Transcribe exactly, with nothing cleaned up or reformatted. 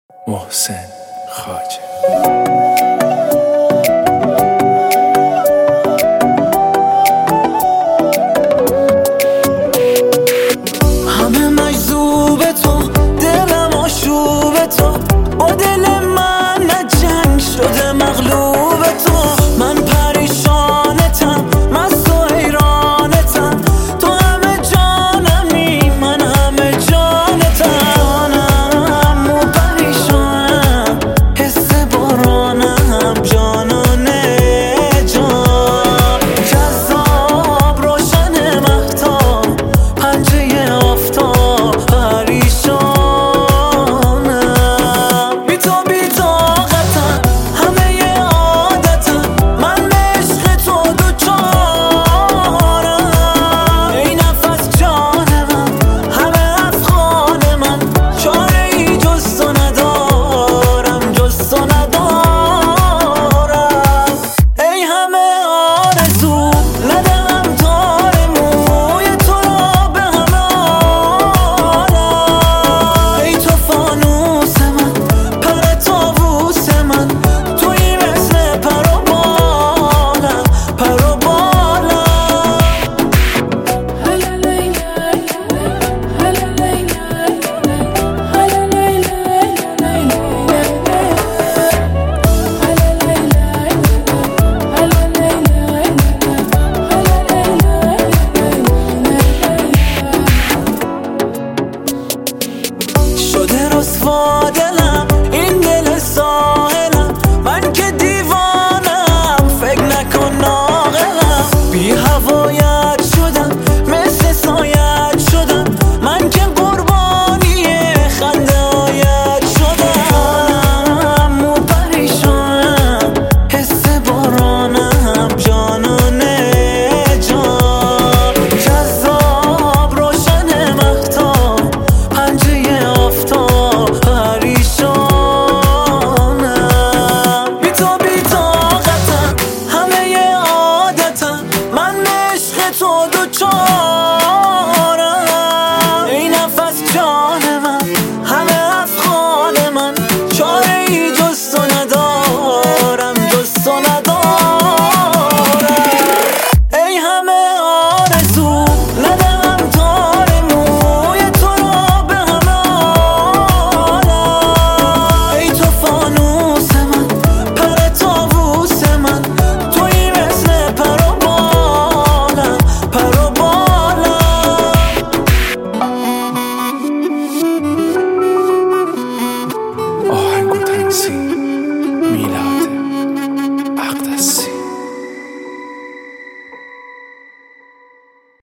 محسن خواجه. همه مجذوب تو، دلم آشوب تو، با دل من نه جنگ شده مغلوب تو. من پریشانتم، مست و حیرانتم، تو همه جانمی، من همه جانتم. و پریشانم، حس بارانم، جانانه جان. جذاب روشن مهتاب، پنجه آفتاب، پریشانم. بی تو بی طاقتم، همه عادتم، من عشق تو دوچارم. ای نفس جان من، همه افغان من، چاره ای جز تو ندارم، جز تو ندارم. ای همه آرزو، ندهم تار موی تو را به همه عالم. ای تو فانوس من، پر طاووس من، تویی مثل پر و بالم، پر و بالم. شده رسوا دلم، این دل ساحلم، من که دیوانم، فکر نکن ناقلم. بی هوایت شدم، مثل سایت شدم، من که قربانی خنده هایت شدم. و پریشانم، حس بارانم، جانانه جان. جذاب روشن مهتاب، پنجه آفتاب، پریشانم. بی تو بی طاقتم، همه عادتم، من عشق تو دوچارم. ای نفس جان من، همه افغان من، چاره ای جز تو ندارم، جز تو ندارم. ای همه آرزو، ندهم تار موی تو را به همه عالم. ای تو فانوس من، پر طاووس من، تویی مثل پر و بالم، پر و بالم. آهنگ و تنظیم